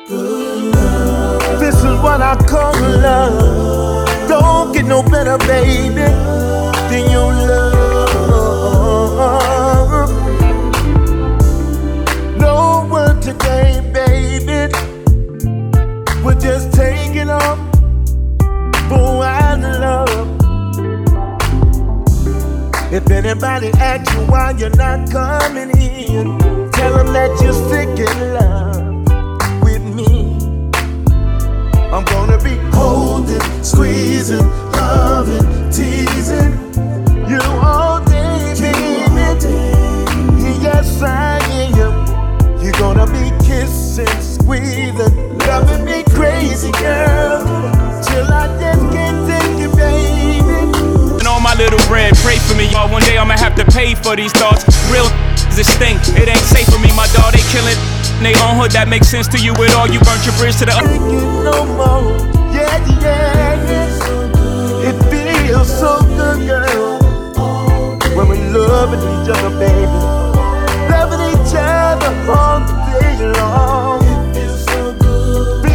This is what I call love. Don't get no better, baby, than your love. No word today, baby. We're just taking off for our love. If anybody asks you why you're not coming in, tell them that you're sick in love with me. I'm gonna be holding, squeezing, loving, teasing you all day, baby. Yes, I am. You're gonna be kissing, squeezing, loving me crazy, girl, till I just can't take you, baby. And all my little bread, pray for me, y'all. One day I'ma have to pay for these thoughts. Real is a stink. It ain't safe for me, my dog. They killing. They own hood, that makes sense to you at all. You burnt your bridge to the no more. Yeah, yeah, yeah. It feels so good, girl, when we're loving each other, baby. Loving each other all day long. Feels so good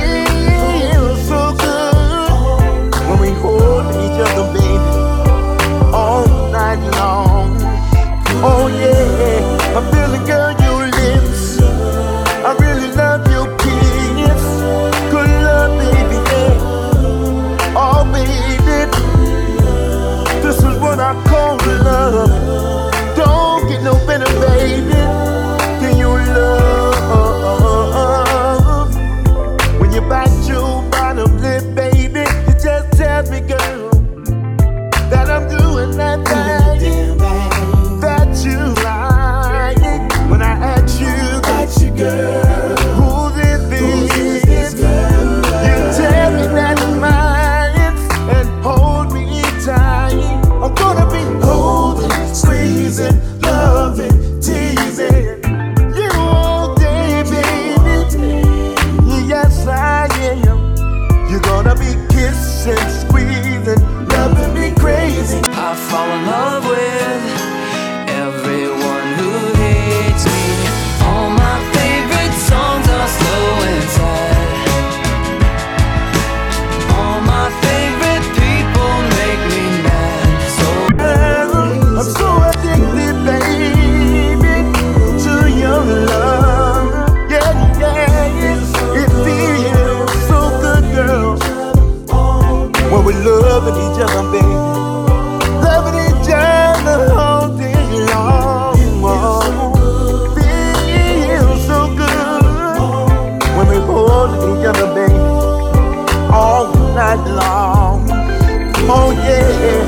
when we holding each other, baby, all night long. Oh yeah, I'm feeling good, your lips. I really love your kiss. Good love, baby, yeah. Oh, baby, this is what I call love. Don't get no better, baby, than your love. When you bite your bottom lip, baby, you just tell me, girl, that I'm doing that thing that you like. When I ask you, girl, who this is girl? You tell me that it's mine and hold me tight. I'm gonna be holding, squeezing, loving, teasing you all day, baby. Yes, I am. You're gonna be kissing, squeezing, loving me crazy. I fall in love with everyone who hates me. All my favorite songs are slow and sad. All my favorite people make me mad. So I'm so addicted, baby, to your love. Yeah, yeah, it feels so good, girl, when we're loving each other, baby. Loving each other all day long. Feels so good when we're holding each other, baby, all night long. Oh yeah.